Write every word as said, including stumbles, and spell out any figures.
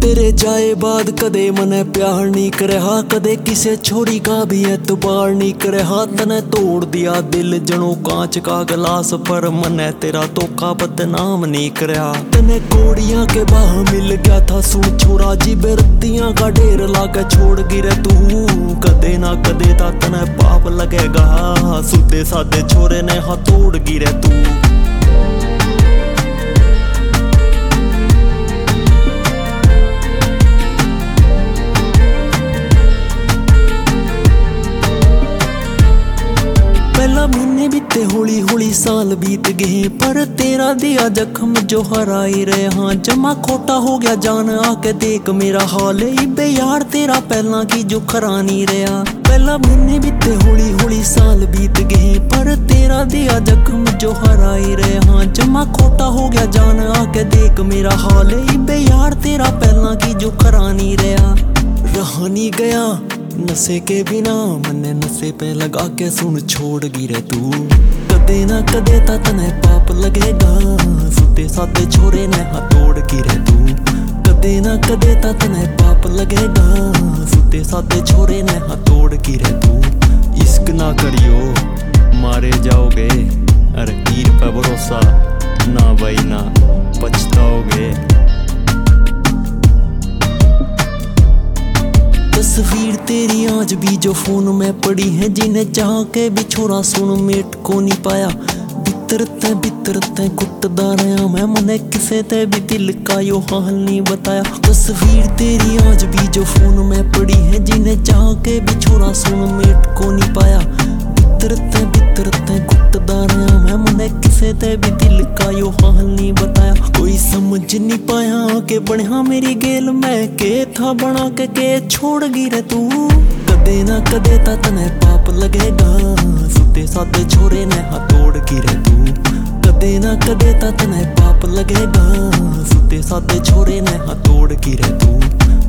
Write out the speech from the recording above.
तेरे जाए बाद कदे मने प्यार नहीं करे हा, कदे किसे छोरी का भी एतबार नहीं करे हा। तने तोड़ दिया दिल जनो कांच का गिलास, पर मने तेरा धोखा बदनाम नहीं करया। तने कोड़ियां के बाह मिल गया था सुन छोरा जी, बेरतियां का ढेर लाके छोड़ गिरे तू। कदे ना कदे ता तने पाप लगेगा, सुधे साधे छोरे ने हाथ तोड़ गिरे तू। महीने बीते हौली हौली साल बीत गए, पर तेरा दिया जख्म जो हराई रहे हाँ। जमा खोटा हो गया जान आके देख मेरा हाल, इबे यार तेरा पहला की जो खरा नहीं रहा। पहला महीने बीते हौली हौली साल बीत गए, पर तेरा दिया जख्म जो हराई रहे हाँ। जमा खोटा हो गया जान आके देख मेरा हाल, इबे यार तेरा पहला की जो खरा नहीं रहा। रहा नहीं गया नशे के बिना, मने नशे पे लगा के सुन छोड़ गिरे तू। कदे ना कदे ता तने पाप लगेगा, सुते साते छोरे ने हाथ तोड़ गिरे तू। कदे ना कदे ता तने पाप लगेगा, सुते साते छोरे ने हाथ तोड़ गिरे तू। इश्क ना करियो मारे जाओगे, अरे पीर पे भरोसा ना भाई ना पछताओगे। तस्वीर तेरी आज भी जो फोन में पड़ी है, जिन्हें चाह के भी छोरा सुन मेट को नहीं पाया। बितरते बितरते कुटदा रहा मैं, मने किसे ते भी दिल का यो हाल नहीं बताया। तस्वीर तेरी आज भी जो फोन में पड़ी है, जिन्हें चाह के भी छोरा सुन मेट को नहीं पाया। बितरते बितरते कुटदा रहा मैं, मने किसे ते भी दिल का यो हाल नहीं बताया। कोई समझ नहीं पाया के बढ़िया मेरी गेल में के था बना के के छोड़ गिरे तू। कदे ना कदे ता तने पाप लगेगा, सुते साते छोरे ने हाथ तोड़ गिरे तू। कदे ना कदे ता तने पाप लगेगा, सुते साते छोरे ने हाथ तोड़ गिरे तू।